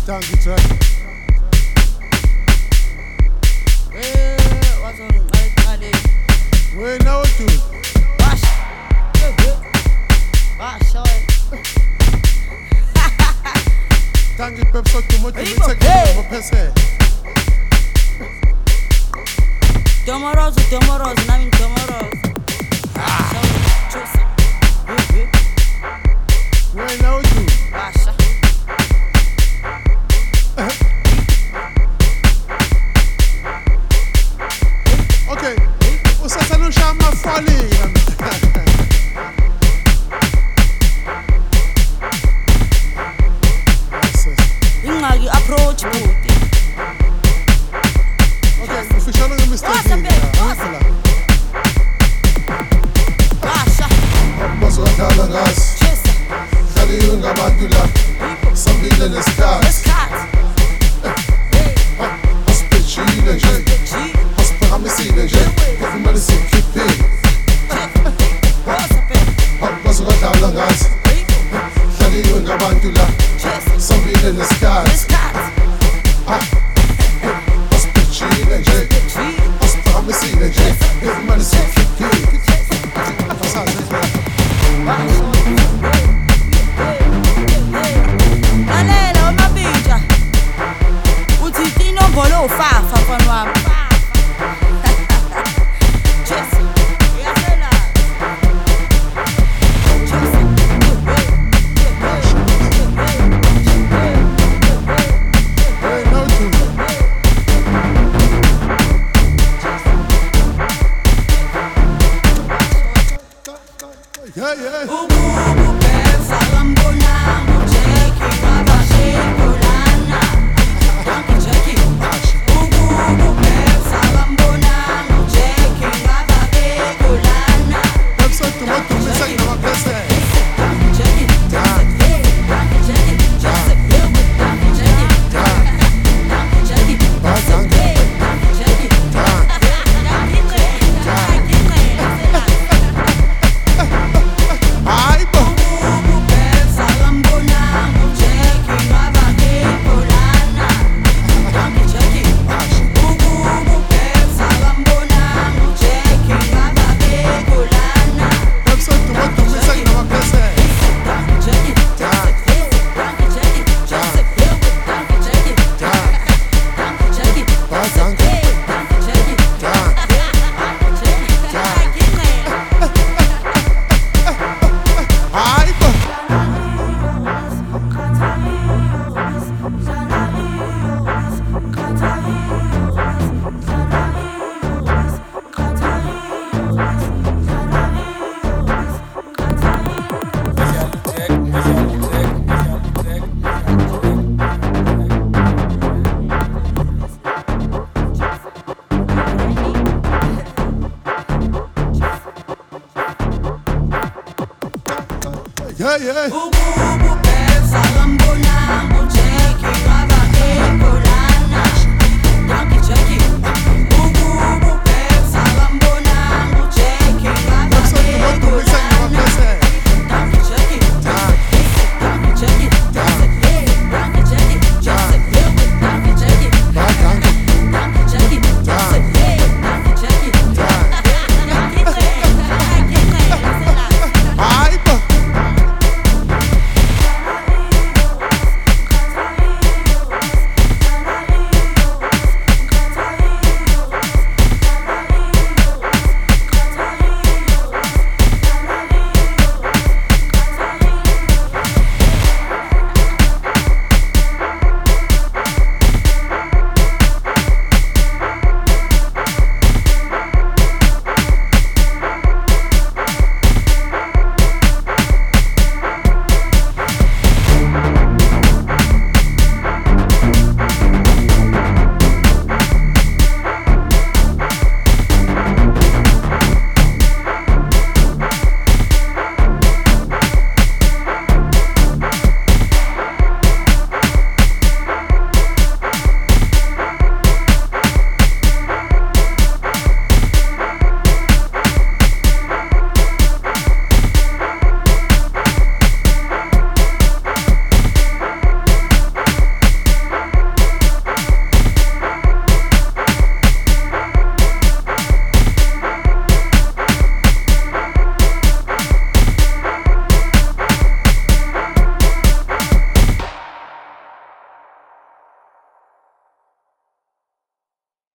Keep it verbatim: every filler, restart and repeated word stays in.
Danke, Jack. Eh, wazongiqale Wena udude. wash. Wash oy. Danke Pepsi Tomato Ayikho, Mixer hey. ngophese. Tomorrow's tomorrow's nami tomorrow's. Ah. Choose. Wena udude. Wash. Okay. Usathana ushaya amafoli. Ingxaki approach bhuti. Okay, ufishana nge-mistake. Washa. Bazodlala ngazi Chesa. dlaliwe ngabantu la sambile nesikhathi Isikhathi. Hey. asibhejile nje G. asiphakamisile nje kumele sikhiphile What's up? bazodlala ngazi dlaliwe ngabantu la Chesa. sambile nesikhathi Isikhathi. asibhejile nje G. asiphakamisile nje kumele sikhiphile Lalela wamabinja uthi inombolo ufafa mfana wami. Chesa. Uyasela. Chesa. Wena udude. Yeah, yeah. Ububu pesa wambonanga Jackie wabashekolana. Danke Jackie. Ububu pesa wambonanga Jackie wababekolana. Pepsi Tomato Mixer ngophese. Danke Jackie. Danke Jackie. Joseph Hilbert. Danke Jackie. Danke Jackie. Joseph Hey. Danke Jackie. Danke Hayi bo. Ububu pesa wambonanga Jackie wababekolana. Danke Jackie. Ububu pesa wambonanga Jackie wababekolana. Pepsi Tomato Mixer ngophese. Danke Jackie. Joseph Hey. Danke Jackie. Joseph Hilbert. Danke Jackie. Danke Jackie. Joseph Hey. Danke Jackie. Hayi bo. Yeah, yeah. Ububu pesa